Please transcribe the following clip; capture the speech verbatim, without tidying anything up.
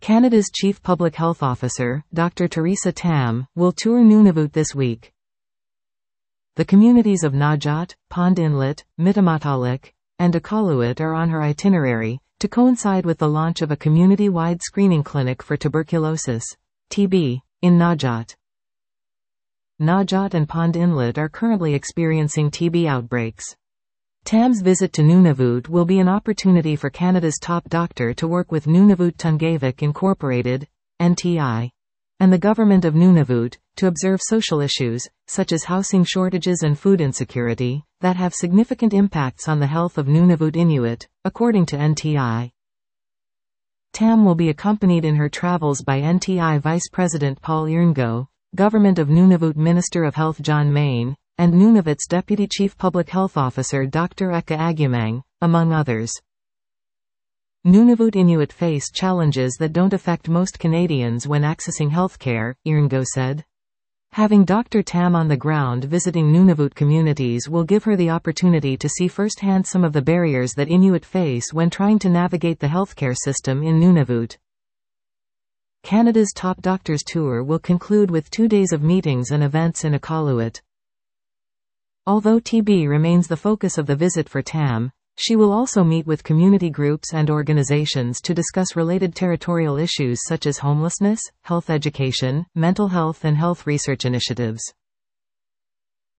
Canada's Chief Public Health Officer, Doctor Theresa Tam, will tour Nunavut this week. The communities of Najat, Pond Inlet, Mitamataalik, and Iqaluit are on her itinerary, to coincide with the launch of a community-wide screening clinic for tuberculosis, T B, in Najat. Najat and Pond Inlet are currently experiencing T B outbreaks. Tam's visit to Nunavut will be an opportunity for Canada's top doctor to work with Nunavut Tunngavik Incorporated, N T I, and the government of Nunavut, to observe social issues, such as housing shortages and food insecurity, that have significant impacts on the health of Nunavut Inuit, according to N T I. Tam will be accompanied in her travels by N T I Vice President Paul Ierngo, Government of Nunavut Minister of Health John Main, and Nunavut's Deputy Chief Public Health Officer Doctor Eka Agumang, among others. Nunavut Inuit face challenges that don't affect most Canadians when accessing healthcare, Ierngo said. Having Doctor Tam on the ground visiting Nunavut communities will give her the opportunity to see firsthand some of the barriers that Inuit face when trying to navigate the healthcare system in Nunavut. Canada's Top Doctors Tour will conclude with two days of meetings and events in Iqaluit. Although T B remains the focus of the visit for Tam, she will also meet with community groups and organizations to discuss related territorial issues such as homelessness, health education, mental health and health research initiatives.